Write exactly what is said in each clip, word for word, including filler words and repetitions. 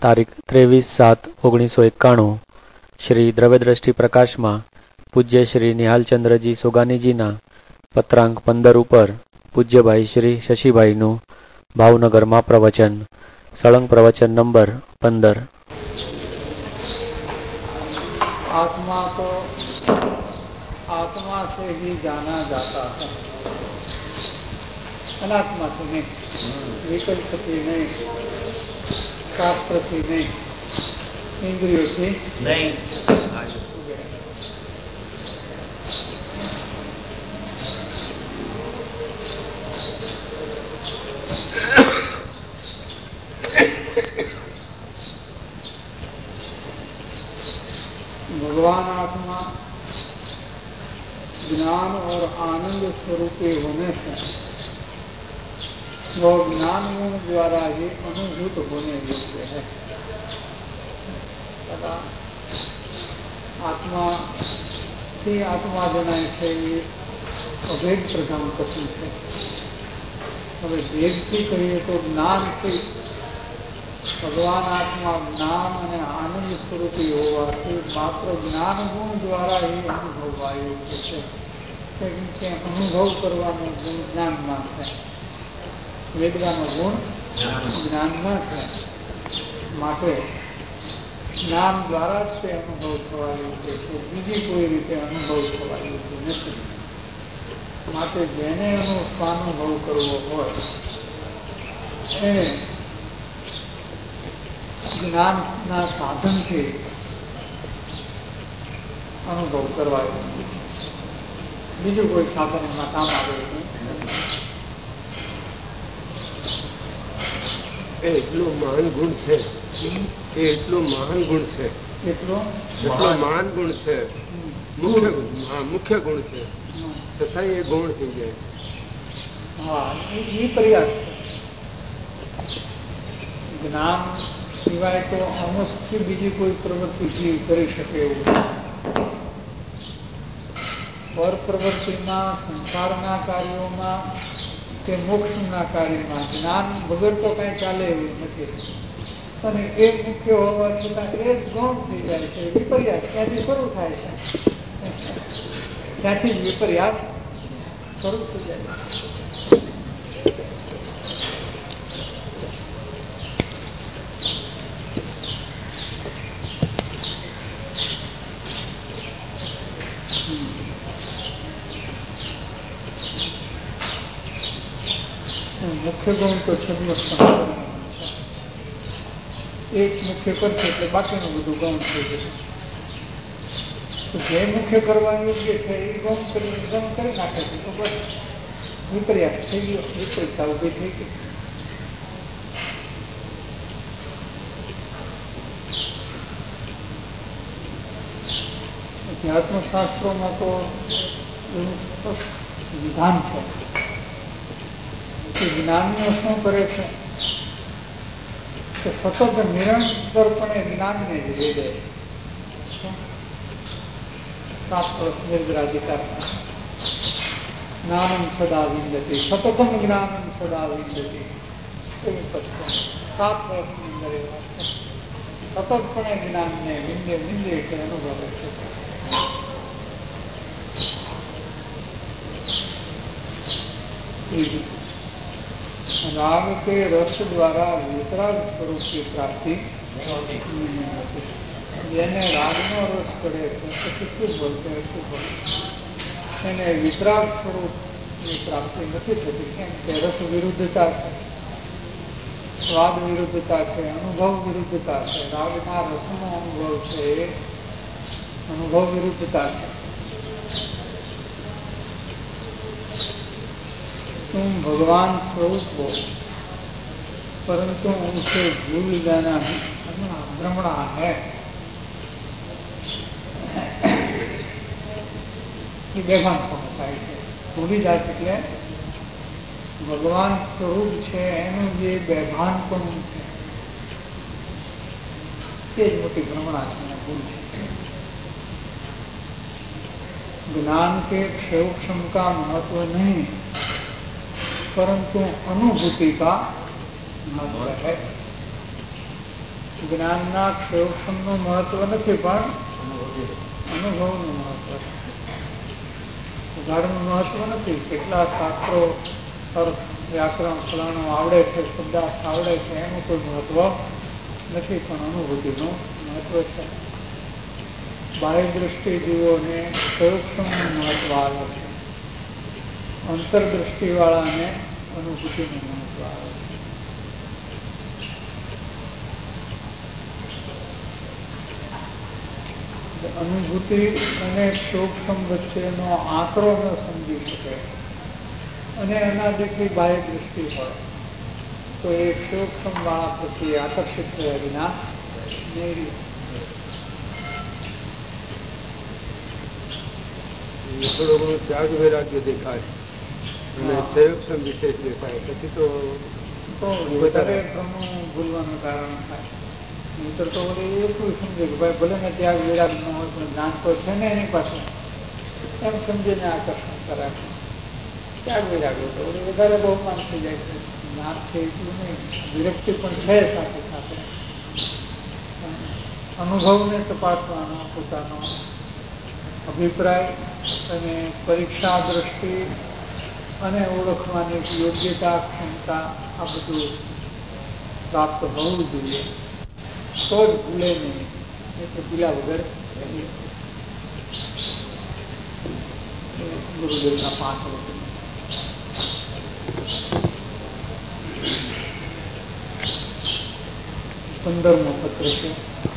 તારીખ ત્રેવીસ સાત ઓગણીસો એકાણું શ્રી દ્રવ્યદ્રષ્ટિ પ્રકાશમાં પૂજ્ય શ્રી નિહાલચંદ્રજી સોગાનીજીના પત્રાંક પંદર ઉપર પૂજ્યભાઈ શ્રી શશીભાઈનું ભાવનગરમાં પ્રવચન, સળંગ પ્રવચન નંબર પંદર। आत्मा को आत्मा से ही जाना जाता है, अनात्मा से नहीं, विकल्प से नहीं, शास्त्र से नहीं, इंद्रियों से नहीं। भगवान आत्मा ज्ञान और आनंद स्वरूपी होने से वो ज्ञान गुण द्वारा ही अनुभूत होने योग्य है। आत्मा से आत्मा देना है ये अभेद प्रधान कथन है। હવે વેદથી કહીએ તો જ્ઞાન થી ભગવાન આત્મા જ્ઞાન અને આનંદ સ્વરૂપી હોવાથી માત્ર જ્ઞાન ગુણ દ્વારા એ અનુભવવા યોગ્ય છે, કેમ કે અનુભવ કરવાનો ગુણ જ્ઞાનમાં છે, વેદવાનો ગુણ જ્ઞાનમાં છે, માટે જ્ઞાન દ્વારા જ તે અનુભવ થવા યોગ્ય છે, બીજી કોઈ રીતે અનુભવ થવા યોગ્ય નથી। માટે જેને એનો સ્વાનુભવ કરવો હોય એને જ્ઞાનના સાધનથી અનુભવ કરવા યોગ્ય છે, બીજું કોઈ સાધન એમાં કામ આવે નહીં। એટલું મહાન ગુણ છે, એ એટલું મહાન ગુણ છે, એટલો એટલો મહાન ગુણ છે, મુખ્ય હા મુખ્ય ગુણ છે, છતાં એ ગુણ થઈ જાય। હા, એ પ્રયાસ છે। જ્ઞાન સિવાય તો અમસ્થી બીજી કોઈ પ્રવૃત્તિ જીવ કરી શકે એવું પર પ્રવૃત્તિમાં, સંસારના કાર્યોમાં કે મોક્ષના કાર્યમાં જ્ઞાન વગર તો કાંઈ ચાલે એવું નથી। અને એ મુખ્ય હોવા છતાં એ જ ગૌણ થઈ જાય છે, વિપર્યાસ ત્યાંથી શરૂ થાય છે, ત્યાંથી જ વિપર્યાસ શરૂ થઈ જાય છે। મુખ્ય ગુણ તો છદ્મ એક મુખ્ય કરશે એટલે બાકીનું બધું ગૌણ થઈ જશે। તો જે મુખ્ય કરવા યોગ્ય છે એ ગૌણ કરી ગૌણ કરી નાખે છે તો બસ વિપર્યાસ થઈ ગયો, વિપરીતતા ઉભી થઈ ગઈ। અધ્યાત્મશાસ્ત્રોમાં તો એવું સ્પષ્ટ વિધાન છે કે જ્ઞાનીઓ શું કરે છે કે સતત નિરંતરપણે જ્ઞાનને જ વેદે છે। સાત વર્ષ નિર્જરાધિકાર જ્ઞાનમ સદા વિંદતી, સતતમ જ્ઞાનમ સદા વિંદતી, એવું પદ છે। સાત વર્ષની અંદર એ વાત છે, સતતપણે જ્ઞાનને વિંદે વિંદે છે, અનુભવે છે। राग के रस द्वारा वितराग स्वरूप की प्राप्ति જેને રાગનો રસ ચડે છે પછી શું બોલते શું બોલते એને વિતરાગ સ્વરૂપની પ્રાપ્તિ નથી થતી, કેમ કે રસ વિરુદ્ધતા છે, સ્વાદ વિરુદ્ધતા છે, અનુભવ વિરુદ્ધતા છે, રાગના રસનો અનુભવ છે એ અનુભવ વિરુદ્ધતા છે। तुम भगवान स्वरूप हो परंतु उनसे भूल जाना भ्रमणा है, ये बेभान થાય છે। ભૂલી જાય એટલે ભગવાન સ્વરૂપ છે એનું જે બેભાનપણું છે તે જ મોટી ભ્રમણા છે, ભૂલ છે। ज्ञान के क्षेम का महत्व नहीं परंतु अनुभूति का महत्व है। જ્ઞાનના ક્ષયોક્ષમનું મહત્વ નથી, પણ અનુભવનું મહત્વ છે. ઉદાહરણનું મહત્વ નથી. કેટલા શાસ્ત્રો અર્થ વ્યાકરણ ફલાણું આવડે છે, શબ્દાર્થ આવડે છે, એનું કોઈ મહત્વ નથી, પણ અનુભૂતિનું મહત્વ છે. બાહ્ય દ્રષ્ટિ જીવોને ક્ષયોક્ષમનું મહત્વ આવે છે, અંતરદ્રષ્ટિવાળાને અનુભૂતિનું મહત્વ આવે છે. અનુભૂતિ અને ક્ષયોક્ષમ વચ્ચેનો આંકડો ન સમજી શકે અને એના જેટલી બાહ્ય દ્રષ્ટિ હોય તો એ ક્ષયોક્ષમ વાળા પ્રત્યે આકર્ષિત થયા વિના નહીં. થોડો ઘણો ત્યાગ વૈરાગ્ય દેખાય અને ક્ષયોક્ષમ વિશેષ દેખાય પછી તો વધારે પ્રમાણ ભૂલવાનું કારણ થાય. નહીતર તો વળી એટલું સમજે કે ભાઈ ભલે ને ત્યાગ વિરાગ ન હોય પણ જ્ઞાન તો છે ને એની પાસે, એમ સમજીને આકર્ષણ કરાય. ત્યાગ વિરાગ તો વળી વધારે બહુમાન થઈ જાય છે. જ્ઞાન છે એટલું નહીં, વિરક્તિ પણ છે સાથે સાથે. અનુભવને તપાસવાનો પોતાનો અભિપ્રાય અને પરીક્ષા દ્રષ્ટિ અને ઓળખવાની યોગ્યતા ક્ષમતા આ બધું પ્રાપ્ત હોવું જોઈએ, તો જ ભૂલે નહીં. એટલે ભૂલા વગર ગુરુદેવના પાંચ વખત પંદરમો પત્ર છે.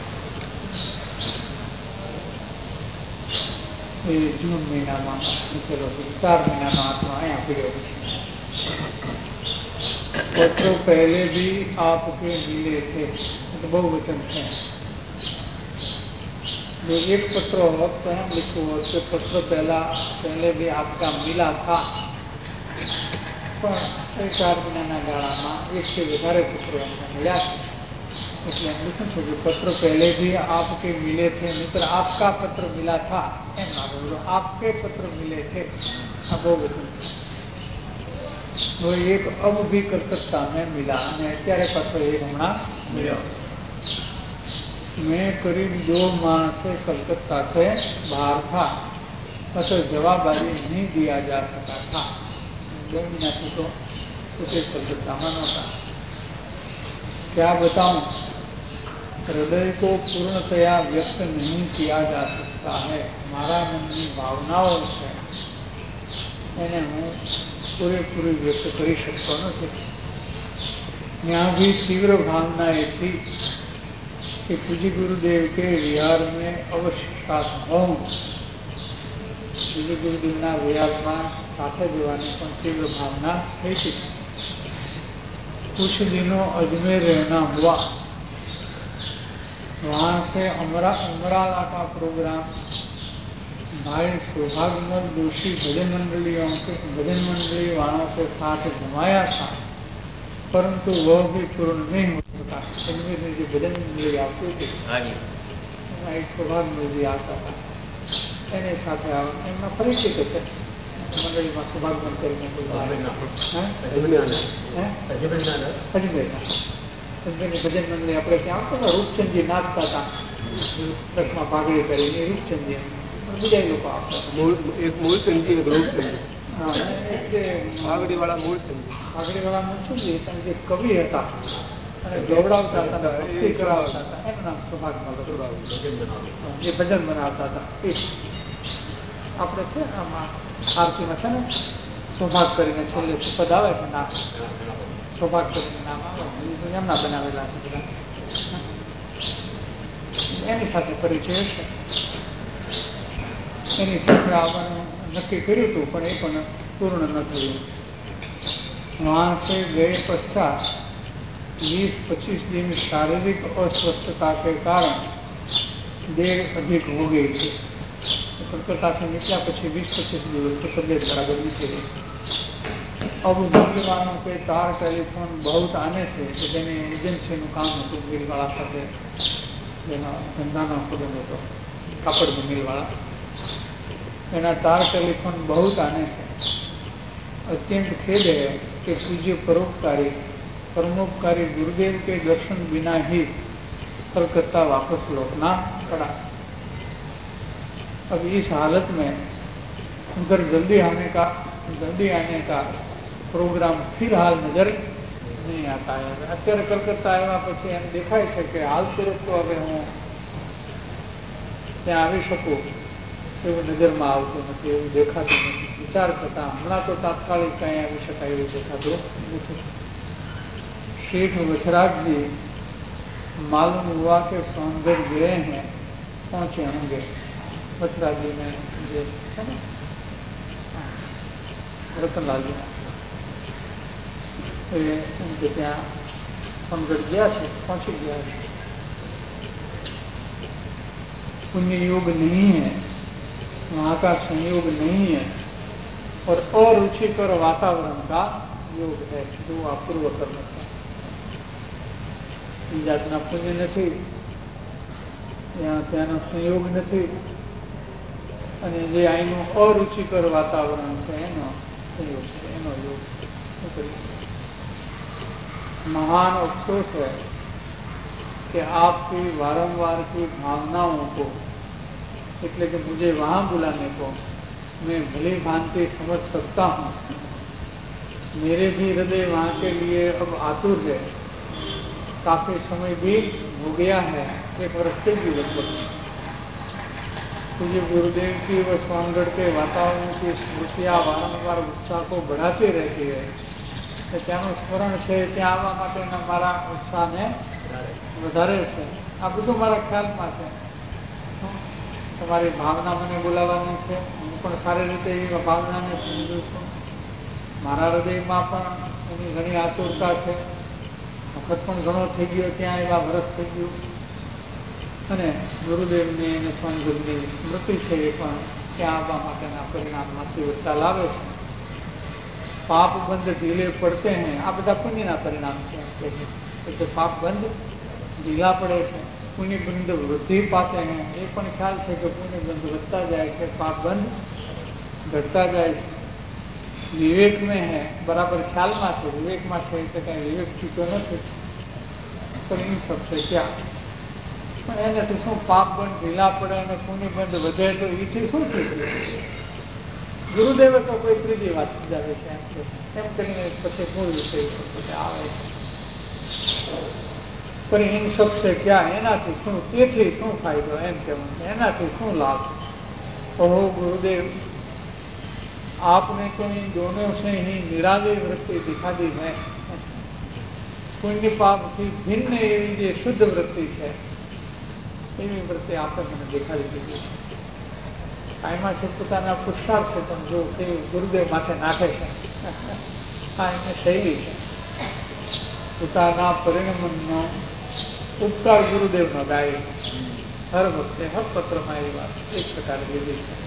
એ જૂન મહિનામાં નીકળેલો છે. ચાર મહિનાનો આત્મા અહીંયા પીડ્યો છે. पत्र पहले भी आपके मिले थे, तो बहु वचन है. जो एक पत्र हो तो हम लिखो तो पत्र पहला पहले भी आपका मिला था, પણ ચાર મહિનાના ગાળામાં એક से વધારે પત્રો એમને મળ્યા છે. એટલે એમ લખું છું કે પત્ર પહેલે भी आपके मिले थे, मित्र आपका पत्र मिला था, એમ ના બોલો आपके पत्र मिले थे. આ બહુ વચન છે. वो एक अब भी कलकत्ता में मिला અને અત્યારે પાછો એક હમણાં મળ્યો. मैं करीब दो माह से कलकत्ता से बाहर था, अतः जवाब आदि नहीं दिया जा सका था. दो महीना से तो उसे कलकत्ता में नहोता. क्या बताऊं, हृदय को पूर्णतया व्यक्त नहीं किया जा सकता है. મારા મનની ભાવનાઓ છે એને હું પૂરેપૂરી વ્યક્ત કરી શકતો નથી. यहाँ भी तीव्र भावना ये थी कि पूज्य गुरुदेव के विहार में अवश्य साथ हों. पूज्य गुरुदेवना विहाરમાં સાથે જવાની પણ तीव्र भावना થઈ थी. कुछ दिनों अजमेर रहना हुआ. वहाँ से अमरा अमराला का प्रोग्राम भाई सौभाग्यमल जोशी भजन मंडलियों के भजन मंडली वालों के साथ घुमाया था, परंतु वह भी पूर्ण नहीं हो सका. इनमें जो भजन मंडली आती थी एक सौभाग्यमल जी आता था, एने साथे एमना परिचित है मंडली में. सौभाग्यमल કરીને કોઈ અજમેરના અજમેરની ભજન મંડળી આપણે ત્યાં આવતો ને, રૂપચંદજી નાચતા હતા ટ્રકમાં પાઘડી કરીને. રૂપચંદજી બીજા લોકો આપતા એક મૂળચંદી એક રૂપચંદી. હા, એક જે પાઘડી વાળા મૂળચંદી પાઘડી વાળા મૂળચંદી પણ જે કવિ હતા અને ગૌડાવતા હતા, ભક્તિ કરાવતા હતા, એનું નામ સૌભાગ્યમલ. જે ભજન બનાવતા હતા એ આપણે છે આમાં આરતીમાં છે ને સૌભાગ કરીને છેલ્લે પદ આવે છે નામ, સૌભાગ કરીને નામ આવે એમના બનાવેલા છે બધા. એની સાથે પરિચય છે. એની સાથે આવવાનું નક્કી કર્યું હતું પણ એ પણ પૂર્ણ ન થયું. वहाँ से गए पश्चात बीस पच्चीस दिन शारीरिक अस्वस्थता के कारण देर अधिक हो गई थी. कलकत्ता से निकला પછી बीस पच्चीस દિવસ तो तबियत बराबर नहीं थी. अब मिल वालों के तार टेलीफोन बहुत आने से જેને એજન્સીનું કામ હતું મિલવાળા સાથે, જેના ધંધાનો સંબંધ હતો કાપડની મિલવાળા, એના तार टेलीफोन बहुत आने से अत्यंत खेद है कि पूज्य परोपकारी परमोपकारी गुरुदेव के दर्शन बिना ही कलकत्ता वापस लौटना पड़ा। अब इस हालत में उधर जल्दी आने का जल्दी आने का प्रोग्राम फिलहाल नजर नहीं आता है। અત્યારે કલકત્તા આવ્યા પછી એમ દેખાય છે કે હાલ તુરંત તો હવે હું ત્યાં આવી શકું એવું નજરમાં આવતું નથી, એવું દેખાતું નથી। વિચાર કરતા હમણાં તો તાત્કાલિક ક્યાંય આવી શકાય એવું દેખાતું નથી। શેઠ वछराज जी मालूम हुआ कि सोनगढ़ गए हैं, पहुंचे होंगे। वछराज जी ने જે છે ને રતનલાલ जी उनके ત્યાં सोनगढ़ गया છે, पहुंची गया है। पुण्य योग नहीं है, वहाँ का संयोग नहीं है और अरुचिकर वातावरण का योग है जो अपूर्व कर्म છે। એ જાતના પુણ્ય નથી, ત્યાંનો સંયોગ નથી અને જે અહીંનું અરુચિકર વાતાવરણ છે એનો સંયોગ છે, એનો યોગ છે। महान अफसोस है कि आपकी वारंवार की भावनाओं को, इसलिए कि मुझे वहाँ बुलाने को मैं भली भांति समझ सकता हूँ। मेरे भी हृदय वहाँ के लिए अब आतुर है। काफी समय भी हो गया है, एक वर्ष से भी लगभग। मुझे गुरुदेव की व सोनगढ़ के वातावरण की स्मृतियाँ वारंवार उत्साह को बढ़ाती रहती है। ત્યાંનું સ્મરણ છે, ત્યાં આવવા માટેના મારા ઉત્સાહને વધારે છે। આ બધું મારા ખ્યાલમાં છે। તમારી ભાવના મને બોલાવવાની છે, હું પણ સારી રીતે એ ભાવનાને સમજું છું। મારા હૃદયમાં પણ એની ઘણી આતુરતા છે। વખત પણ ઘણો થઈ ગયો, ત્યાં એવા વરસ થઈ ગયું અને ગુરુદેવની અને સોનગઢની સ્મૃતિ છે એ પણ ત્યાં આવવા માટેના પરિણામમાંથી ઉત્તા લાવે છે। पाप बंद ढीले पड़ते हैं, आ बधा पुण्यना परिणाम है। तो पाप बंद ढीला पड़े है, पुण्य बंद वृद्धि पाते हैं। ये पण ख्याल है कि पुण्य बंद बढ़ता जाए, पाप बंद घटता जाए। विवेक में है, बराबर ख्याल में है, विवेक में है तो कहीं विवेक चूक्यो नहीं। पर इन सबसे क्या एनाथी शू पाप बंद ढीला पड़े और पुण्य बंद वधे तो ये शू थी गयुं? गुरुदेवे तो कोई त्रीजी बात समझावे છે એમ કરીને પછી મૂળ વિષય પર આવે છે। पर इन सब से क्या, એનાથી શું, તેથી શું ફાયદો એમ કહેવું છે, એનાથી શું લાભ? ओहो गुरुदेव, आपने तो इन दोनों से ही निराली वृत्ति दिखा दी है। पुण्य पाप थी भिन्न एवी जे शुद्ध वृत्ति है, एवी वृत्ति आपने મને દેખાડી દીધી છે। કાયમાં છે પોતાના પુરુષાર્થ છે, પણ જો તે ગુરુદેવ માથે નાખે છે આ એની શૈલી છે। પોતાના પરિણમનો ઉપકાર ગુરુદેવનો ગાય છે। હર વખતે હર પત્રમાં એ વાત એક પ્રકારે લીધી છે।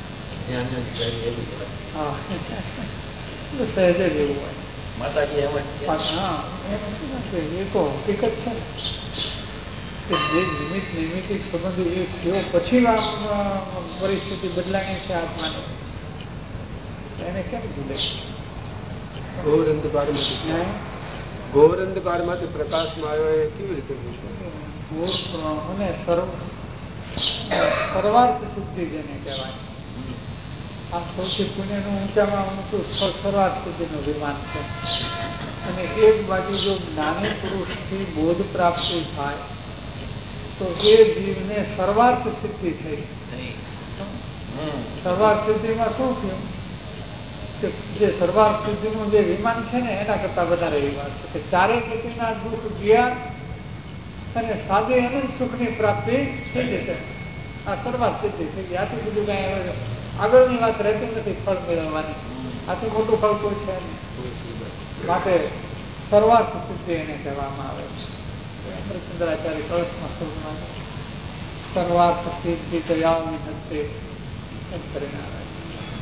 હા સહેજ જ એવું હોય માતાજી એમ હા એમ શું કે એ તો હકીકત છે ને કે જે નિમિત્ત નૈમિતિક સંબંધ એ થયો પછી પરિસ્થિતિ બદલાણી છે આત્માની, એને કેમ ભૂલે? ઘોર અંધકારમાંથી ઘોર અંધકારમાંથી પ્રકાશમાં આવ્યો એ કેવી રીતે ઘોર અને સર્વ સર્વાર્થ સિદ્ધિ જેને કહેવાય। આ સૌથી પુણ્યનું ઊંચામાં ઊંચું સર્વાર્થ સિદ્ધિનું વિમાન છે। અને એક બાજુ જો જ્ઞાની પુરુષથી બોધ પ્રાપ્તિ થાય તો એ જીવને સર્વાર્થ સિદ્ધિ થઈ। સર્વાર્થ સિદ્ધિમાં શું થયું કે જે સર્વાર્થ સિદ્ધિનું જે વિમાન છે ને એના કરતા વધારે એવી વાત છે કે ચારે ગતિના દુઃખ ગયા અને સાદે અનંત સુખની પ્રાપ્તિ થઈ જશે। આ સર્વાર્થ સિદ્ધિ થઈ ગઈ। આથી બધું કઈ હવે આગળની વાત રહેતી નથી ફળ મેળવવાની, આથી મોટું ફળ કોઈ છે નહીં। માટે સર્વાર્થ સિદ્ધિ એને કહેવામાં આવે છે। અમૃતચંદ્રાચાર્ય કળશમાં સૌમાં સર્વાર્થ સિદ્ધિ દયા વિધત્તે એમ કરીને આવે છે।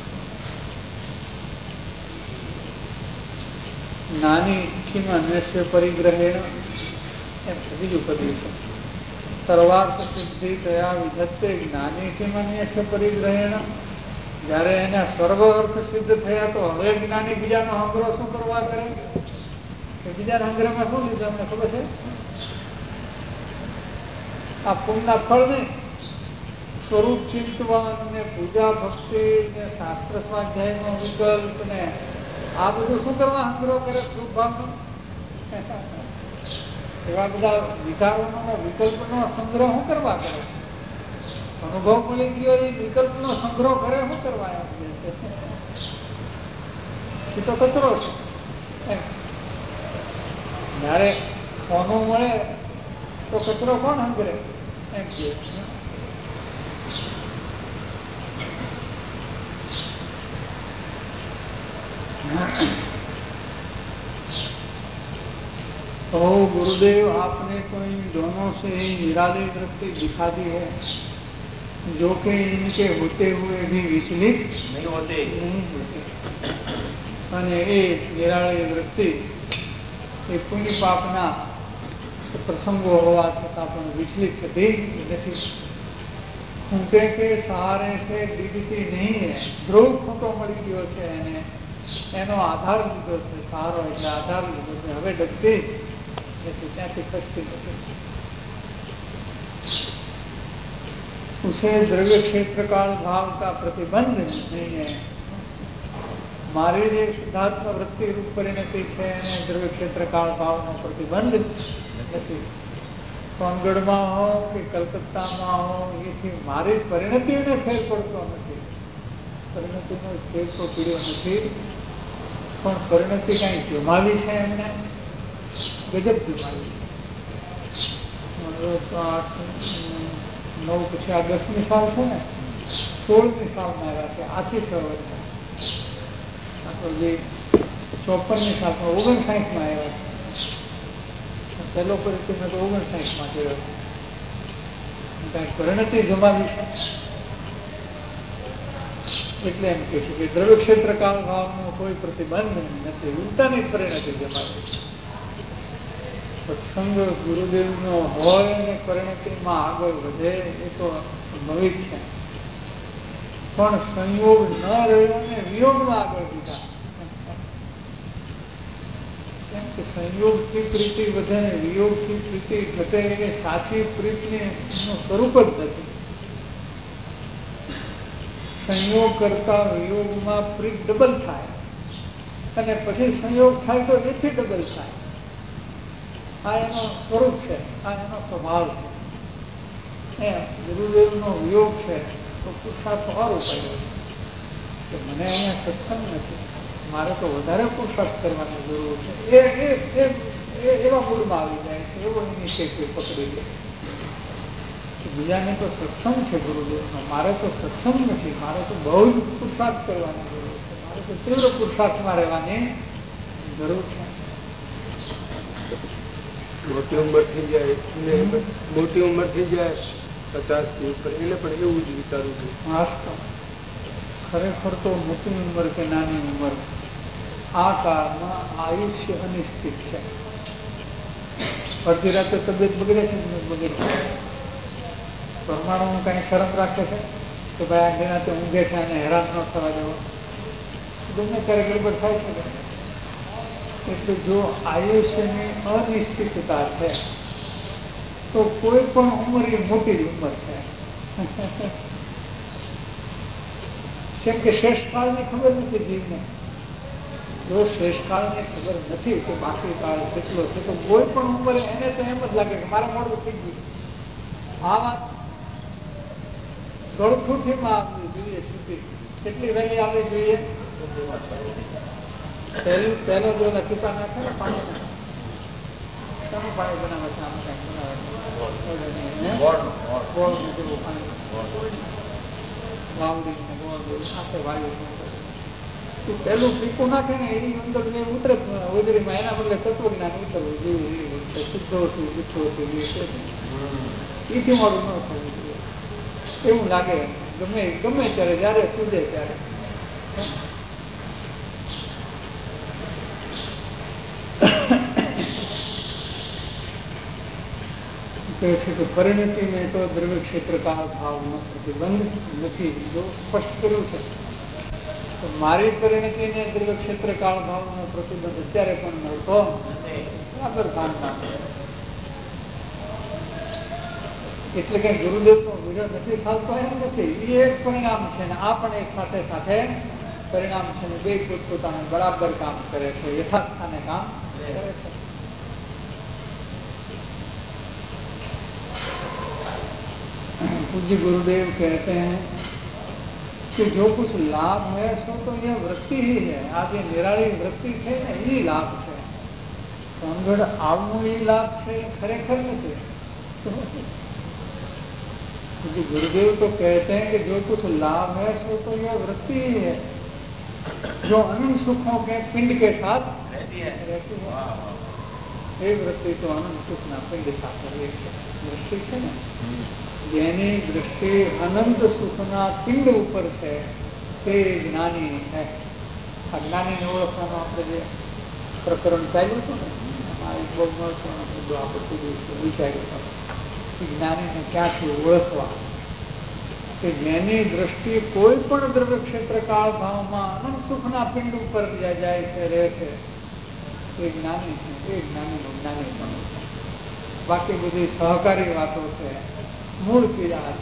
નાની કિમ અન્વસ્ય પરિગ્રહેણ એમ બીજું પદ્યું છે। સર્વાર્થ સિદ્ધિ દયા વિધત્તે જ્ઞાની કિમ અન્વસ્ય પરિગ્રહેણ, જયારે એને સર્વ અર્થ સિદ્ધ થયા તો હવે જ્ઞાની બીજાનો સંગ્રહ શું કરવા કરે? બીજાના સંગ્રહમાં શું લીધું અમને ખબર છે? આ પુણ્યના ફળ નહીં, સ્વરૂપ ચિંતવન ને પૂજા ભક્તિ ને શાસ્ત્ર સ્વાધ્યાયનો વિકલ્પ ને આ બધું શું કરવા સંગ્રહ કરે સુખ ભાવનો? એવા બધા વિચારોનો વિકલ્પનો સંગ્રહ શું કરવા કરે? અનુભવ મળી ગયો એ વિકલ્પનો સંગ્રહ કરે શું કરવા? એ તો કચરો છે. જયારે સોનું મળે તો કચરો કોણ સંગ્રહે? એમ કે तो गुरुदेव आपने तो इन दोनों से ही निराली वृत्ति दिखा दी है, जो कि इनके होते हुए भी विचलित नहीं होते नहीं होते અને એ નિરાળી વૃત્તિ એ પુણ્ય પાપના પ્રસંગો હોવા છતાં પણ વિચલિત થતી નથી. ખૂંટે કે સહારે છે ડીડતી નહીં, ધ્રુવ ખૂંટો મળી ગયો છે એને, એનો આધાર લીધો છે, સહારો એટલે આધાર લીધો છે, હવે ડગતી નથી, ત્યાંથી ખસતી નથી. उसे द्रव्य क्षेत्र काल भाव का प्रतिबंध नहीं है. मारी जे शुद्धात्म वृत्ति रूप परिणति है द्रव्य क्षेत्र काल भाव नो प्रतिबंध नहीं. सोनगढ़ हो कि कलकत्ता में हो ये मारी परिणति ने फेर पड़तो नहीं. परिणति नो फेर तो पीड़ो नहीं, पण परिणति कई जमावी है एमने गजब जमावी. नौ पी आ दसमी साल है ने सोलमी साल में आया है, आથી छ वर्ष चौपनमी साल में ओगन साठ में आया. पहलो परिचय में तो ओगन साठ में गयो. परिणति जमावी है એટલે એમ કહે છે કે દ્રવ્ય ક્ષેત્ર કાળ ભાવનો કોઈ પ્રતિબંધ નથી, ઉલટાની પરિણતિ જમાવી. સત્સંગ ગુરુદેવનો હોય અને પરિણતિમાં આગળ વધે એ તો નવી જ છે, પણ સંયોગ ન રહ્યો ને વિયોગમાં આગળ દીધા. કેમ કે સંયોગથી પ્રીતિ વધે ને વિયોગથી પ્રીતિ ઘટે એ સાચી પ્રીતિનું સ્વરૂપ જ નથી. સંયોગ કરતા વિયોગમાં પ્રીત ડબલ થાય અને પછી સંયોગ થાય તો એથી ડબલ થાય. આ એનો સ્વરૂપ છે, આ એનો સ્વભાવ છે. એમ ગુરુદેવનો વિયોગ છે તો પુરુષાર્થ ઓર ઉપાયો છે કે મને અહીંયા સત્સંગ નથી, મારે તો વધારે પુરુષાર્થ કરવાની જરૂર છે. એ એ એવા મૂળમાં આવી જાય છે, એવો ઇનિશિયેટિવ પકડી લે. બીજાને તો સત્સંગ છે ગુરુદેવનો, મારે તો સત્સંગ નથી, મારે તો બહુ જ પુરુષાર્થ કરવાની જરૂર છે, મારે તો તીવ્ર પુરુષાર્થમાં રહેવાની જરૂર છે. મોટી ઉંમર થઈ જાય, મોટી ઉંમર થઈ જાય પચાસ થી ઉપર, એને પણ એવું જ વિચારવું છે. વાસ્તવ ખરેખર તો મોટી ઉંમર કે નાની ઉંમર આ કાળમાં આયુષ્ય અનિશ્ચિત છે. અડધી રાતે તબિયત બગડે છે, બગડે છે. પરમાણુ કઈ શરમ રાખે છે કે ભાઈ આખી રાતે ઊંઘે છે અને હેરાન ન થવા દેવો, ગમે ત્યારે ગડબડ થાય છે. એટલે જો આયુષ્યની અનિશ્ચિતતા છે તો કોઈ પણ ઉંમર એ મોટી જ ઉંમર છે. કેમ કે શેષકાળની ખબર નથી જીવને. જો શેષકાળની ખબર નથી કે બાકી કાળ કેટલો છે તો કોઈ પણ ઉંમરે એને તો એમ જ લાગે કે મારે મોડું થઈ ગયું. આ વાત ગળથુથીમાં આવવી જોઈએ સુધી. કેટલી વહેલી આવવી જોઈએ? પહેલું પહેલો જો ટીપા નાખે ને પાણી નાખે, શાનું પાણી બનાવે છે? આમ કંઈક બનાવે જેવું પાણી, વાવડી ને ગોળ બધું નાખે વાયુ. પહેલું ટીપું નાખે ને એની અંદર જે ઉતરે ઓજરીમાં, એના બદલે તત્વજ્ઞાન ઉતરવું જોઈએ. શુદ્ધો છું જુઠ્ઠો છું એથી મારું ન થવું જોઈએ એવું લાગે. ગમે ગમે ત્યારે જયારે સુધે ત્યારે કહે છે કે પરિણતિ ને તો દ્રવ્ય ક્ષેત્ર કાળ ભાવનો પ્રતિબંધ નથી, જો સ્પષ્ટ કર્યું છે. તો મારી પરિણતિને દ્રવ્ય ક્ષેત્ર કાળ ભાવનો પ્રતિબંધ અત્યારે પણ મળતો બરાબર ભાન ના. એટલે કે ગુરુદેવનો વિરોધ નથી ચાલતો એમ નથી. એ એક પરિણામ છે ને આ પણ એક સાથે સાથે પરિણામ છે ને બે પોતપોતાનું બરાબર કામ કરે છે, યથાસ્થાને કામ કરે છે. पूज्य गुरुदेव कहते हैं कि जो कुछ लाभ है सो तो यह वृत्ति ही है. आज ये निराળી वृत्ति है ना, ये लाभ है. संगड़ आवनु ये लाभ है, खरेखर नहीं. पूज्य गुरुदेव तो कहते हैं कि जो कुछ लाभ है सो तो यह वृत्ति ही है जो अनंत सुखों के पिंड के साथ रहती है. ये वृत्ति तो अनंत सुख ना पिंड साथ दृष्टि है ना, જેની દૃષ્ટિ અનંત સુખના પિંડ ઉપર છે તે જ્ઞાની છે. આ જ્ઞાનીને ઓળખવાનું આપણે જે પ્રકરણ ચાલ્યું હતું ને, એમાં એક બહુ મહત્વનો મુદ્દો આપણે વિચાર્યો હતો કે જ્ઞાનીને ક્યાંથી ઓળખવા, કે જેની દૃષ્ટિ કોઈ પણ દ્રવ્ય ક્ષેત્ર કાળ ભાવમાં અનંત સુખના પિંડ ઉપર જાય છે, રહે છે, એ જ્ઞાની છે. એ જ્ઞાનીનું જ્ઞાની પણ છે. બાકી બધી સહકારી વાતો છે. मूल चीज आज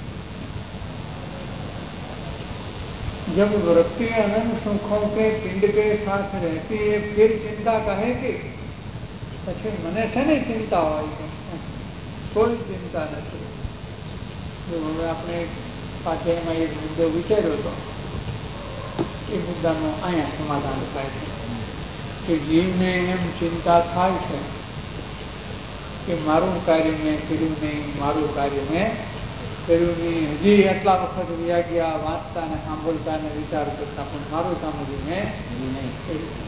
जब वृत्ति अनंत सुखों के पिंड के साथ रहती है फिर चिंता कहे कि પછી મને છે ને ચિંતા હોય, કોઈ ચિંતા નથી. હવે આપણે પાછળમાં એક મુદ્દો વિચાર્યો હતો, એ મુદ્દાનું અહીંયા સમાધાન થાય છે કે જીવને એમ ચિંતા થાય છે કે મારું કાર્ય મેં કર્યું નહીં, મારું કાર્ય મેં કર્યું નહીં. હજી એટલા વખત વ્યા ગયા વાંચતા ને સાંભળતા ને વિચાર કરતા, પણ મારું કામ હજી મેં નહીં કર્યું.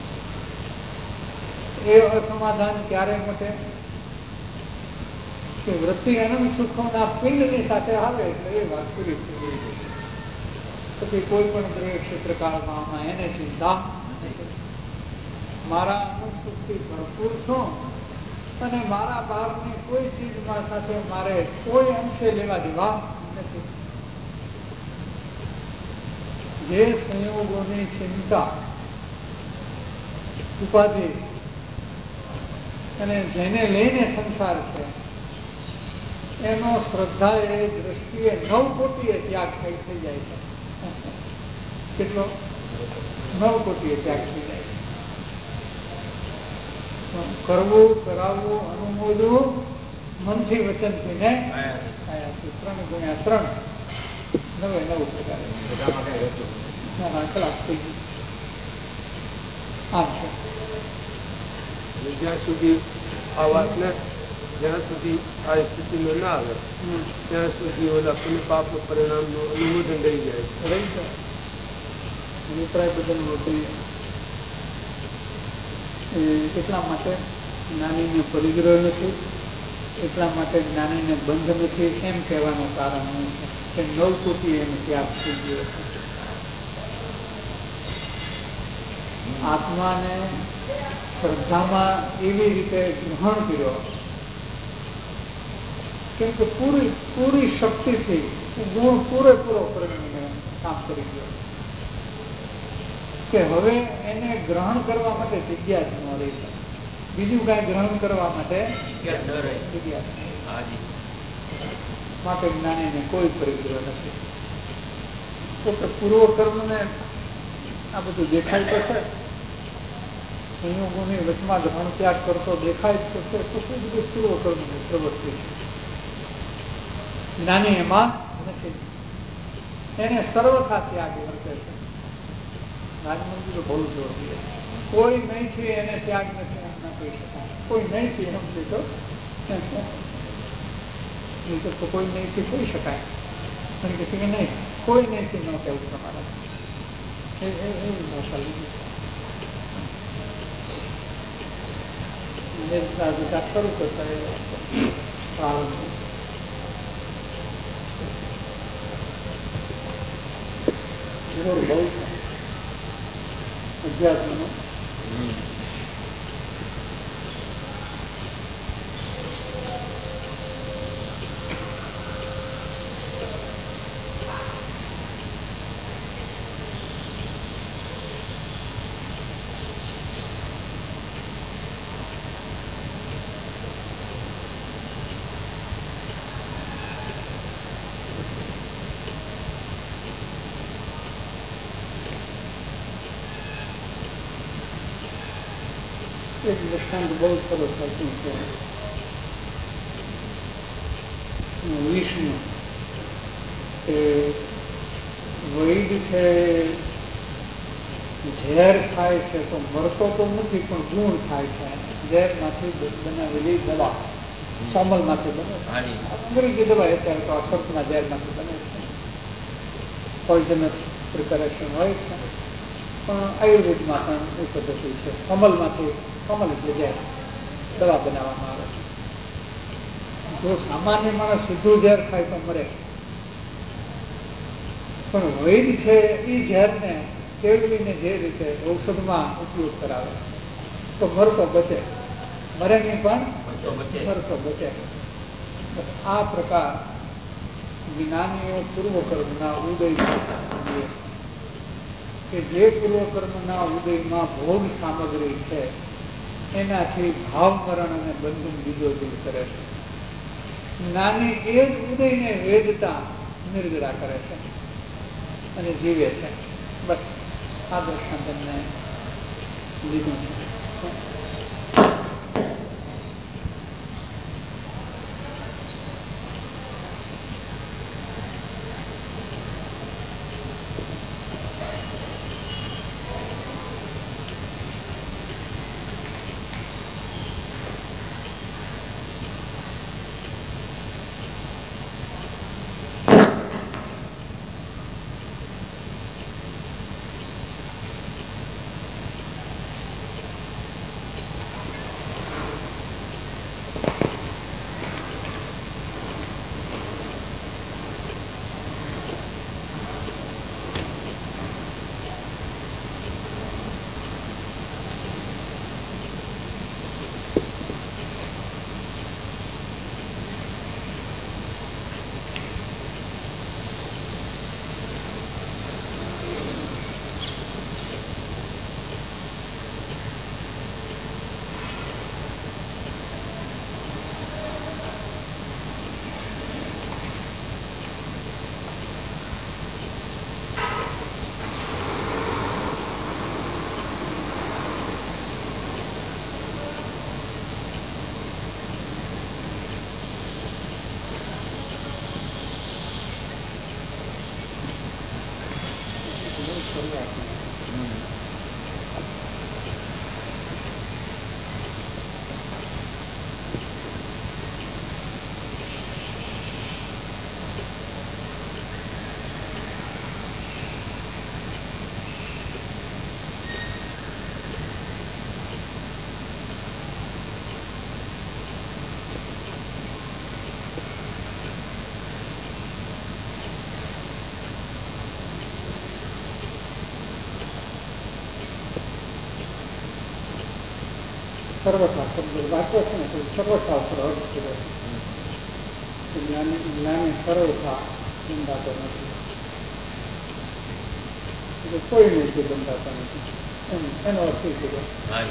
એ અસમાધાન ક્યારે મટે? કે વૃત્તિ અનંત સુખોના પિંડની સાથે આવે એટલે એ વાત પૂરી થઈ ગઈ. પછી કોઈ પણ દ્રવ્ય ક્ષેત્ર કાળમાં એને ચિંતા મારા અનંત સુખથી ભરપૂર છું અને મારા બહારની કોઈ ચીજમાં સાથે મારે કોઈ અંશે લેવા દેવા નથી. જે સંયોગોની ચિંતા, ઉપાધિ અને જેને લઈને સંસાર છે એનો શ્રદ્ધા એ દ્રષ્ટિએ નવ કોટીએ ત્યાગ થઈ જાય છે. કેટલો? નવ કોટીએ ત્યાગ થઈ જાય છે. કરવું, કરાવવું, અનુમોદવું, મનથી વચનથી ને ત્રણ ગુણ્યા ત્રણ નવે નવ પ્રકારે ખલાસ થઈ ગયું. આમ છે. જ્યાં સુધી આ વાતને જ્યાં સુધી આ સ્થિતિમાં ના આવે ત્યાં સુધી ઓલા પુણ્ય પાપ પરિણામનું અનુમોદન રહી જાય છે. રહી જાય અભિપ્રાય બદલ મોટી. એટલા માટે જ્ઞાનીને પરિગ્રહ નથી, એટલા માટે જ્ઞાનીને બંધ નથી એમ કહેવાનું કારણ શું છે કે નવ કોટી એને ત્યાગ થઈ ગયો છે. આત્માને શ્રદ્ધામાં એવી રીતે ગ્રહણ કર્યો કેમ કે પૂરી પૂરી શક્તિથી ગુણ પૂરેપૂરો કરીને કામ કરી ગયો કે હવે એને ગ્રહણ કરવા માટે જગ્યા જ ન રહી. બીજું કઈ ગ્રહણ કરવા માટે જગ્યા માટે જ્ઞાનીને કોઈ પરિગ્રહ નથી. તો પૂર્વ કર્મને આ બધું દેખાય તો છે, સંયોગોની વચમાં ગ્રહણ ત્યાગ કરતો દેખાય તો છે, તો શું બધું પૂર્વ કર્મની પ્રવૃત્તિ છે. જ્ઞાની એમાં નથી, એને સર્વથા ત્યાગ વર્તે છે. રાજમંત્રી બહુ જોર દે કોઈ નહીંથી એને ત્યાગ નથી એમ ના કહી શકાય. કોઈ નહીંથી એમ તો તો કોઈ નહીંથી કહી શકાય, પણ કે છે કે નહીં કોઈ નહીંથી ન કહેવું તમારે એવી ભાષા લીધી છે. વિચાર શરૂ કરતા એ પ્રારંભ જોર બહુ છે અધ્યાત્મનો. એક દ્રષ્ટાંત બહુ સરસ હતું છે. વિષ્ણુ કે વૈદ છે ઝેર થાય છે તો મરતો તો નથી પણ ગુણ થાય છે. ઝેરમાંથી બનાવેલી દવા સોમલમાંથી બને છે. અંગ્રેજી દવા અત્યારે તો સર્પના ઝેરમાંથી બને છે. પોઈઝનસ પ્રિપેરેશન હોય છે. પણ આયુર્વેદમાં પણ એ પદ્ધતિ છે. સોમલમાંથી સોમલ એટલે ઝેર દવા બનાવવામાં આવે છે. જો સામાન્ય માણસ સીધું ઝેર ખાય તો મરે, પણ વૈદ છે એ ઝેરને કેળવીને જે રીતે ઔષધમાં ઉપયોગ કરાવે તો મરતો બચે, મરે નહીં પણ મરતો બચે. આ પ્રકાર જ્ઞાનીઓ પૂર્વકર્મના ઉદયમાં કે જે પૂર્વકર્મના ઉદયમાં ભોગ સામગ્રી છે એનાથી ભાવ મરણ અને બંધન બીજો દૂર કરે છે. જ્ઞાની એ જ ઉદયને વેદતા નિર્જરા કરે છે અને જીવે છે. બસ આ દ્રષ્ટાંત એમને લીધું છે. સર્વથા શબ્દ વાક્ય છે ને તો સર્વથા પર અર્થ કર્યો છે. જ્ઞાની જ્ઞાની સર્વથા બંધાતો નથી, એટલે કોઈ નહીં બંધાતા નથી એમ એનો અર્થ એ કર્યો.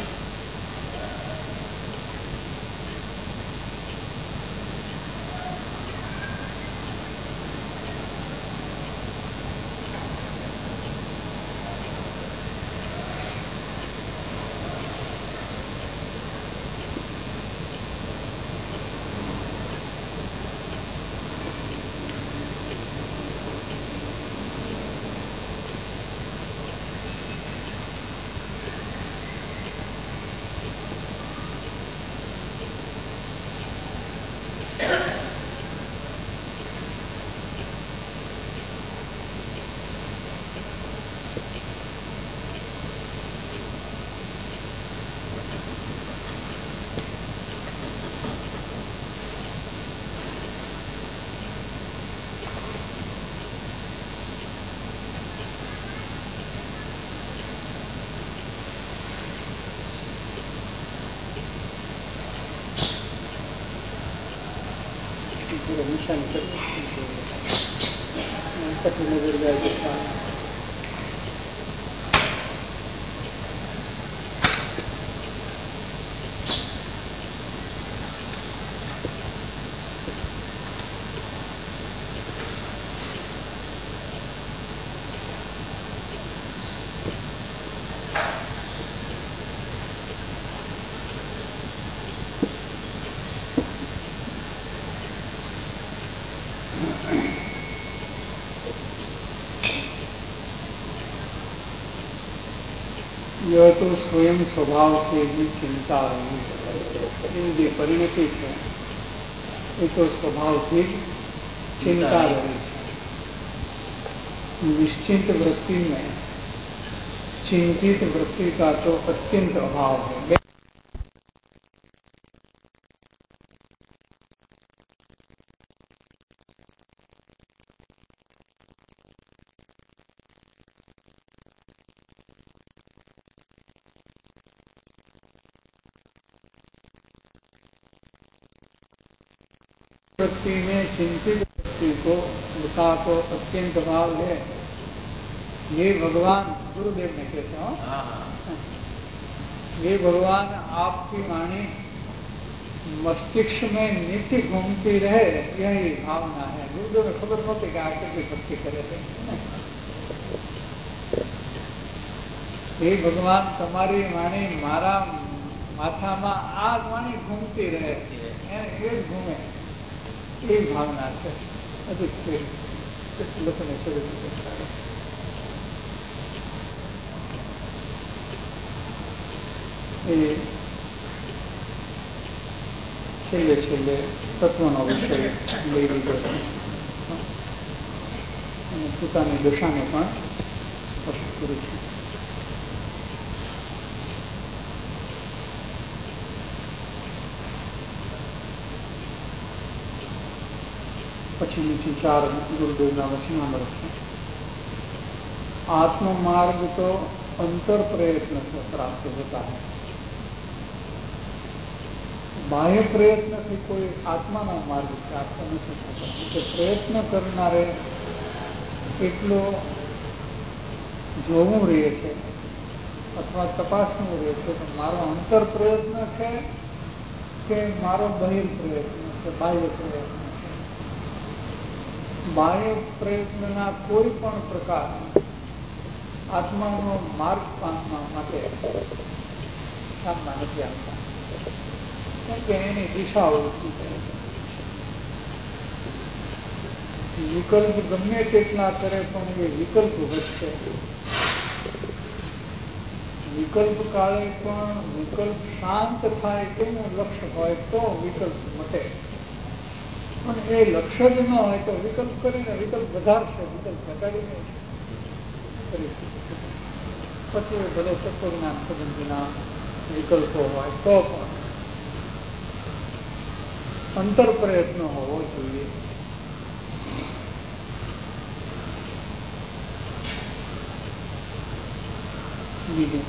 નિશાન કરી નજર જાય यह तो स्वयं स्वभाव से ही चिंता रही इनकी परिणति है, ये तो स्वभाव से चिंता रही है। निश्चिंत वृत्ति में चिंतित वृत्ति का तो अत्यंत अभाव है। वृत्ति में चिंतित वृत्ति को का तो अत्यंत भाव है। ये भगवान गुरुदेव ने कैसे हो, ये भगवान आपकी वाणी मस्तिष्क में नित्य घूमती रहे, यही भावना है। गुरुदेव ने खबर नहोती कि आकर की भक्ति करे थे। ये भगवान तमारी वाणी मारा माथा में आ वाणी घूमती रहे, ये घूमे, ये भावना है। अधिक लखने छोड़ છેલ્લે છેલ્લે તત્વનો વિષય લઈ લીધો છે અને પોતાની દશાને પણ સ્પષ્ટ કરી છે. પછી નીચે ચાર ગુરુદેવના વચનામૃત છે. आत्ममार्ग तो अंतर प्रयत्न से प्राप्त होता है, बाह्य प्रयत्न से कोई आत्मा नो मार्ग प्राप्त नहीं होता. तो प्रयत्न करनारे કેટલો જોવું રહે છે અથવા તપાસવું રહે છે તો મારો અંતર પ્રયત્ન છે કે મારો બહિર પ્રયત્ન છે, બાહ્ય પ્રયત્ન છે. બાહ્ય પ્રયત્નના કોઈ પણ પ્રકાર આત્માનો માર્ગ પામવા માટે કામમાં નથી આવતા, કેમ કે એની દિશા ઓળખી છે. વિકલ્પ ગમે તેટલા કરે પણ એ વિકલ્પ વધશે. વિકલ્પ કાળે પણ વિકલ્પ શાંત થાય તેનું લક્ષ્ય હોય તો વિકલ્પ મટે, પણ એ લક્ષ્ય જ ન હોય તો વિકલ્પ કરીને વિકલ્પ વધારશે, વિકલ્પ ઘટાડીને કરી પછી ભલે તત્વજ્ઞાન સંબંધીના વિકલ્પો હોય તો પણ અંતર પ્રયત્ન હોવો જોઈએ. બીજું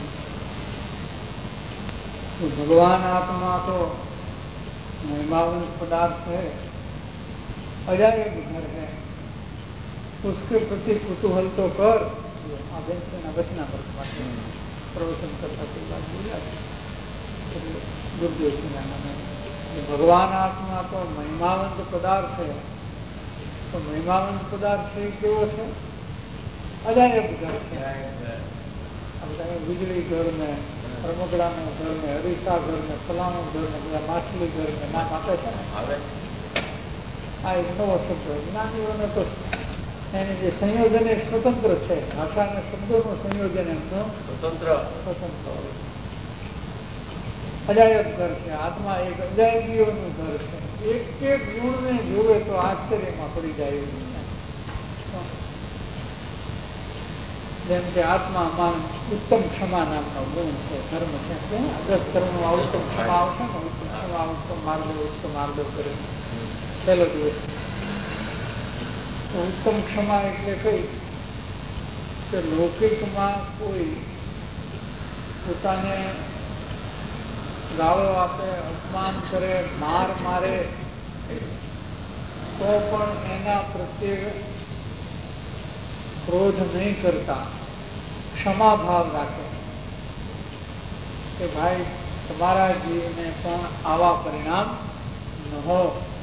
तो भगवान आत्मा तो महिमावंत पदार्थ है, अजायब घर है, उसके प्रति कुतूहल तो कर. बचना पर प्रवचन करता बात बोला गुरुदेव सिंह ने भगवान आत्मा तो महिमावंत पदार्थ है. तो महिमावंत पदार्थ है केवो है? अजायब घर है. વીજળી ઘર ને, રમકડા નું ઘર ને, અરીસા ઘર ને, ફલાણું ઘર ને, બધા માછલી ઘર ને નામ આપે છે ને. આ એક નવો શબ્દ જ્ઞાનીઓને તો એની જે સંયોજન એ સ્વતંત્ર છે. ભાષા અને શબ્દોનું સંયોજન એમનું સ્વતંત્ર સ્વતંત્ર હોય છે. અજાયબ ઘર છે. આત્મા એક અજાયબીઓનું ઘર છે. એક એક ગુણને જોવે તો આશ્ચર્યમાં પડી જાય એવું છે. જેમ કે આત્મામાં ઉત્તમ ક્ષમા નામનો ગુણ છે, ધર્મ છે. દસ ધર્મમાં ઉત્તમ ક્ષમા આવશે ને, ઉત્તમ ક્ષમા, ઉત્તમ માર્ગ, ઉત્તમ માર્ગ કરે પહેલો દિવસ. તો ઉત્તમ ક્ષમા એટલે કઈ કે લૌકિકમાં કોઈ પોતાને ગાળો આપે, અપમાન કરે, માર મારે તો પણ એના પ્રત્યે ક્રોધ નહીં કરતા ક્ષમા ભાવ રાખે કે ભાઈ તમારા જીવને પણ આવા પરિણામ ન હો,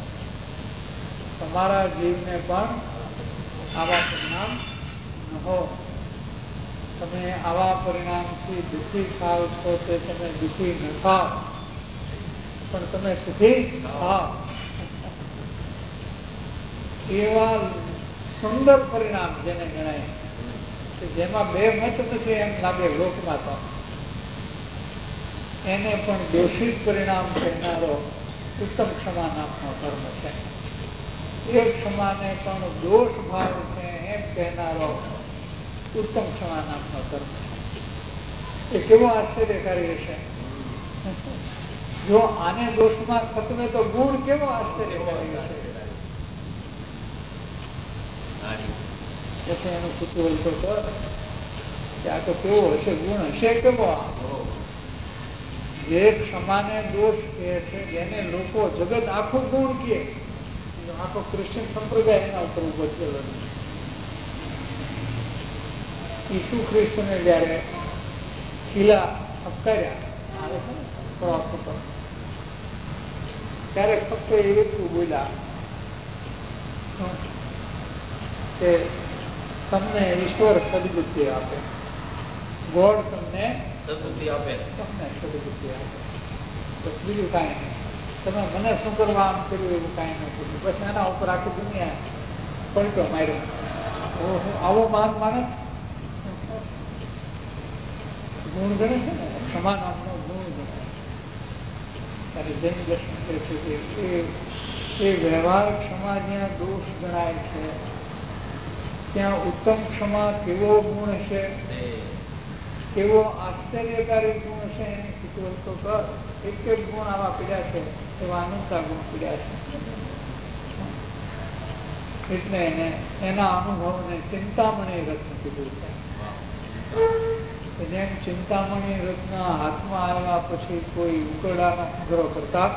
તમારા જીવને પણ આવા પરિણામ ન હો. તમે આવા પરિણામથી દુઃખી થાવ છો તે તમે દુઃખી ન થાવ, પણ તમે સુખી થાવ. એવા સુંદર પરિણામ જેને ગણાય કે જેમાં બે મત નથી એમ લાગે લોકમાં, તો એને પણ દોષિત પરિણામ કહેનારો ઉત્તમ ક્ષમા નામનો ધર્મ છે. એ ક્ષમાને પણ દોષ ભાવ છે એમ કહેનારો ઉત્તમ ક્ષમા નામનો ધર્મ છે. એ કેવો આશ્ચર્યકારી હશે. જો આને દોષમાં ખતમે તો ગુણ કેવો આશ્ચર્યકારી હશે. પછી એનું કુતૂહલ તો કર કે આ તો કેવો હશે, ગુણ હશે કેવો. જે ક્ષમાને દોષ કહે છે, જેને લોકો જગત આખું ગુણ કહે, આખો ક્રિશ્ચિયન સંપ્રદાય એના ઉપર ઉભો થયેલો છે. ઈસુ ખ્રિસ્તને જયારે ખીલા ઠપકાર્યા આવે છે ને ક્રોસ ઉપર, ત્યારે ફક્ત એટલું બોલ્યા કે તમને ઈશ્વર સદબુદ્ધિ આપે, ગોડ તમને સદબુદ્ધિ આપે, તમને સદબુદ્ધિ આપે. બસ બીજું કાંઈ નહીં. તમે મને શું કરવા આમ કર્યું એવું કાંઈ ન કર્યું. બસ એના ઉપર આખી દુનિયા પલટો માર્યો. આવો મહાન માણસ ગુણ ગણે છે ને, ક્ષમા નામનો ગુણ ગણે છે. ત્યારે જૈન દર્શન કહે છે કે એ વ્યવહાર ક્ષમા જ્યાં દોષ ગણાય છે ત્યાં ઉત્તમ ક્ષમા કેવો ગુણ છે, કેવો આશ્ચર્યકારી ગુણ છે એની કુતૂહલ તો કર. એક એક ગુણ આવા પીડ્યા છે, એવા અનંતા ગુણ પીડ્યા છે. એટલે એને એના અનુભવને ચિંતામણી રત્ન કીધું છે. જેમ ચિંતામણી રત્ન હાથમાં આવ્યા પછી કોઈ ઉકરડાનો સંગ્રહ કરતા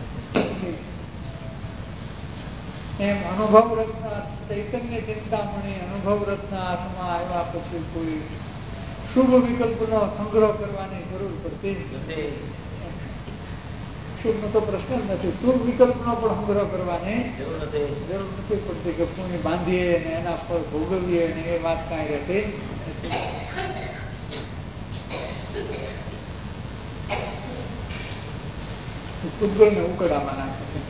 એમ અનુભવ રત્ન ચૈતન્ય ચિંતામણી અનુભવ રત્ન હાથમાં આવ્યા પછી કોઈ શુભ વિકલ્પનો સંગ્રહ કરવાની જરૂર પડતી નથી. શુભનો તો પ્રશ્ન જ નથી. શુભ વિકલ્પનો પણ સંગ્રહ કરવાની જરૂર નથી પડતી કે પૂરી બાંધીએ ને એના ફળ ભોગવીએ ને એ વાત કાંઈ રહેતી નથી. પૂતગલને ઉકળામાં નાખે છે.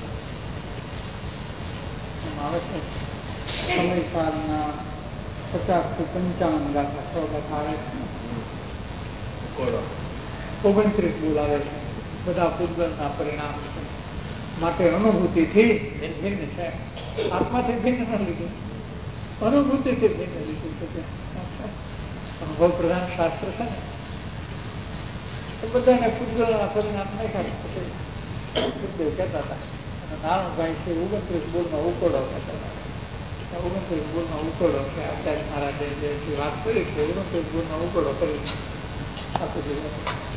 આવે છે સમય સારના પચાસ થી પંચાવન ગાથા છ ગાથા આવે છે. ઓગણત્રીસ બોલાવે છે. બધા પૂતગલના પરિણામ છે. માટે અનુભૂતિથી ભિન્ન છે. આત્માથી ભિન્ન ન લીધું, અનુભૂતિથી ભિન્ન લીધું છે. અનુભવ પ્રધાન શાસ્ત્ર છે ને, તો બધાને પૂતગલના પરિણામ નાખ્યા. પછી પૂતદેવ કહેતા હતા નારાયણભાઈ છે ઓગણત્રીસ બોલનો ઉકોડો કહેતા હતા. ઓગણત્રીસ બોલનો ઉકોડો છે. આચાર્ય મહારાજે જે વાત કરી છે ઓગણત્રીસ બોલનો ઉકોડો કરી આપી દીધો.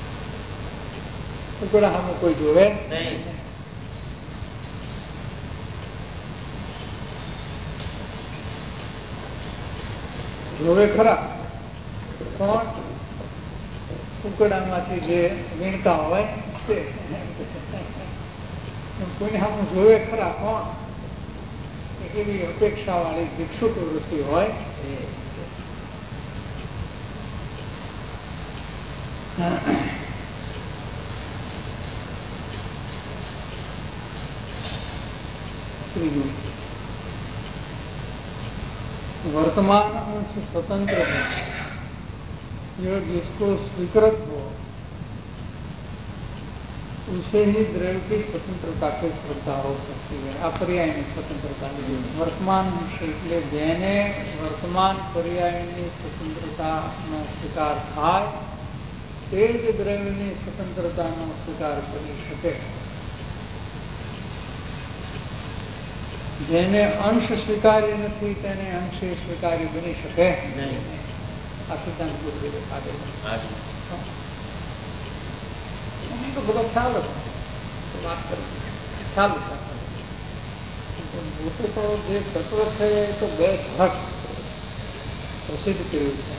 ઉકોડા સામે કોઈ જોવે નહીં. જોવે ખરા કોણ? ઉકડામાંથી જે વીણતા હોય તે. કોઈને સામે જોવે ખરા કોણ? એવી અપેક્ષા વાળી ભિક્ષુક વૃત્તિ હોય. ત્રીજું, वर्तमान अंश स्वतंत्र है, जो जिसको स्वीकृत हो उसे ही द्रव्य की स्वतंत्रता की श्रद्धा हो सकती है. आ पर्यायनी स्वतंत्रता वर्तमान अंश એટલે જેને વર્તમાન પર્યાયની સ્વતંત્રતાનો સ્વીકાર થાય તે જ દ્રવ્યની સ્વતંત્રતાનો સ્વીકાર કરી શકે. જેને અંશ સ્વીકાર્ય નથી તેને અંશે સ્વીકાર્ય બની શકે નહીં. આ સિદ્ધાંત પૂર્વે આગળ તો બધો ખ્યાલ હતો વાત કરી ખ્યાલ મોટું તો જે તત્વ છે એ તો બે ઘટ પ્રસિદ્ધ કર્યું છે.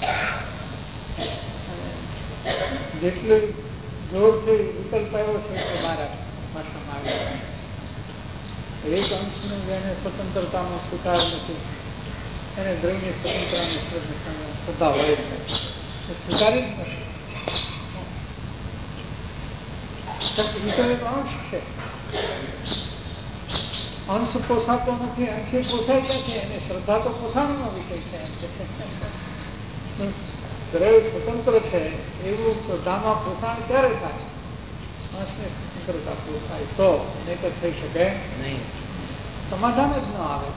જેટલું જોરથી વિકલ્પ આવ્યો છે તે મારા ભાષામાં આવ્યો. એક અંશનું જેને સ્વતંત્રતાનો સ્વીકાર નથી એને દ્રવ્યની સ્વતંત્રતાની શ્રદ્ધા હોય સ્વીકારી જ નથી. અંશ છે અંશ પોસાતો નથી, અંશે પોસાય ક્યાંથી? એને શ્રદ્ધા તો પોષાણનો વિષય છે. દ્રવ્ય સ્વતંત્ર છે એવું શ્રદ્ધામાં પોષણ ક્યારે થાય? અંશને સ્વતંત્રતા પોસાય તો, નહીં તો થઈ શકે નહીં, સમાધાન જ ન આવે.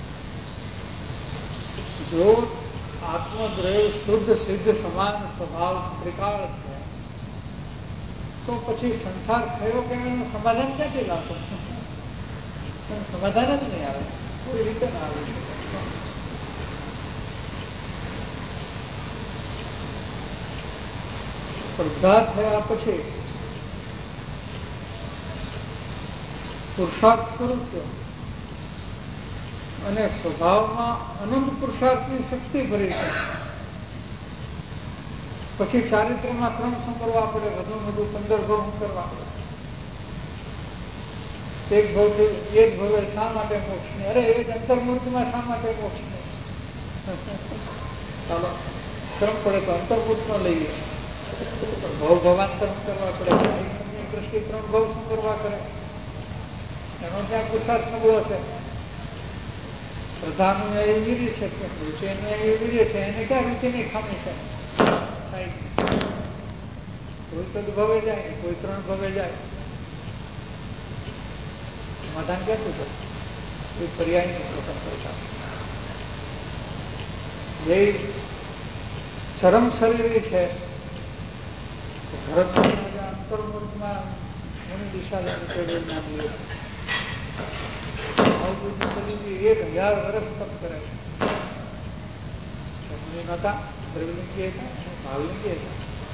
જો આત્મદ્રવ્ય શુદ્ધ સિદ્ધ સમાન સ્વભાવ ત્રિકાળ છે તો પછી સંસાર થયો કે એનું સમાધાન ક્યાંથી લાવશો? સમાધાન જ નહીં આવે, કોઈ રીતે ના આવી શકે. શ્રદ્ધા થયા પછી પુરુષાર્થ શરૂ થયો અને સ્વભાવમાં અનંત પુરુષાર્થની શક્તિ ભરી છે. પછી ચારિત્ર્યમાં ક્રમ સંભળવા પડે, વધુ વધુ પંદર ભાવ કરવા પડે. એક ભાવથી એક ભાવે શા માટે મોક્ષ નહીં? અરે એક અંતર્મૂર્તિમાં શા માટે મોક્ષ નહીં? ચાલો ક્રમ પડે તો અંતર્મૂર્તમાં લઈએ, ભાવ ભવાંતર કરવા પડે. એક સમય દ્રષ્ટિ ત્રણ ભાવ સંભળવા કરે, એનો ત્યાં પુરુષાર્થ નબળો છે. શ્રદ્ધાનું એ વીર્ય છે, રૂચિનું એ વીર્ય છે, એને ક્યાં રૂચિની ખામી છે? કોઈ તો ભવે જાય, કોઈ ત્રણ ભવે જાય, સમાધાન ક્યાંથી થશે? કોઈ પર્યાયની સ્વતંત્રતા. જે ચરમ શરીરી છે, અંતર્મુખમાં એની દિશા નામ લે છે. એક હજાર વર્ષ તપ કરે છે. નતા દ્રવ્યલિંગી હતા, ભાવલિંગી હતા,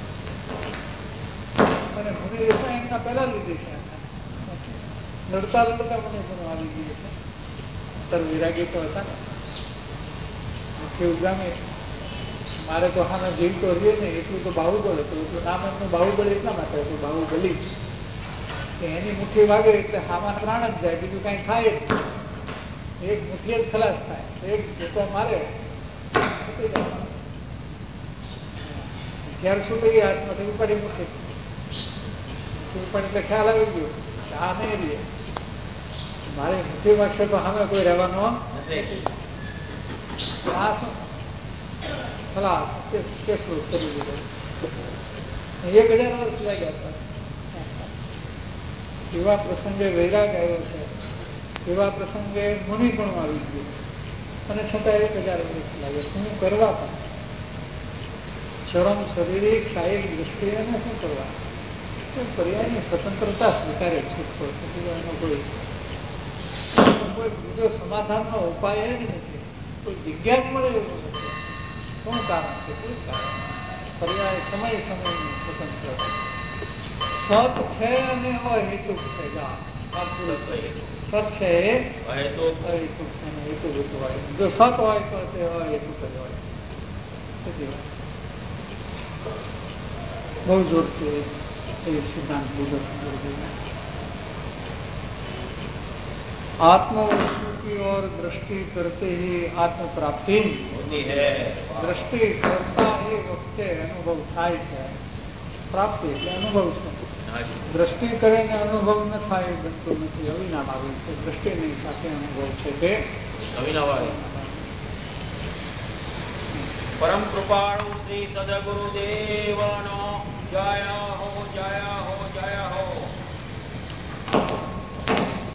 અને મુનિ દિશા એમના પહેલા લીધી છે. લડતા લડતા મને ગુનો આવી ગયો છે. અંતર વિરાગી તો હતા ને, મુખ્ય ઉગામે મારે તો હામે જીવ તો રહીએ ને, એટલું તો બાહુબળ હતું. એટલું નામ એમનું બાહુબળ એટલા માટે હતું, બાહુબલી. એની મુઠ્ઠી વાગે એટલે હામાં પ્રાણ જ જાય, બીજું કઈ થાય જ. એક મુઠ્ઠી જ ખલાસ થાય, એક જોતો મારે જ્યારે છૂટી ગયા હાથમાંથી ઉપાડી મુઠ્ઠી ઉપાડી એટલે ખ્યાલ આવી ગયો આ નહીં રહીએ, મારે મુઠ્ઠી વાગશે તો સામે કોઈ રહેવાનો આ શું ખલાસ કેસ ક્લોઝ કરી દીધો. એક હજાર વર્ષ લાગ્યા હતા. એવા પ્રસંગે વૈરાગ આવ્યો છે, એવા પ્રસંગે મુનિ પણ આવી ગયું, અને છતાં એક હજાર વર્ષ લાગે. શું કરવા? પણ ચરમ શારીરિક શારીરિક દ્રષ્ટિએ શું કરવા? પર્યાયની સ્વતંત્રતા સ્વીકારે છૂટકો છે, એનો કોઈ કોઈ બીજો સમાધાનનો ઉપાય જ નથી, કોઈ જગ્યા જ મળે એવું નથી. શું કારણ છે? કોઈ કારણ. પર્યાય સમય સમયની સ્વતંત્રતા સત છે અને અહેતુક છે. સત છે એ અહેતુક છે અને હેતુક હોય. જો સત હોય તો તે અહેતુક જ હોય. સીધી વાત. બહુ જોરથી એ સિદ્ધાંત લીધો છે. आत्मवस्तु की ओर दृष्टि करते ही आत्म प्राप्ति होती है. दृष्टि करता ही वक्ते अनुभव થાય છે. પ્રાપ્તિ એટલે અનુભવ છે. દ્રષ્ટિ કરીને અનુભવ ન થાય એ બનતું નથી. અવિનામ આવે છે. દ્રષ્ટિની સાથે અનુભવ છે તે અવિનામ આવે. પરમ કૃપાળુ શ્રી સદગુરુદેવનો જય.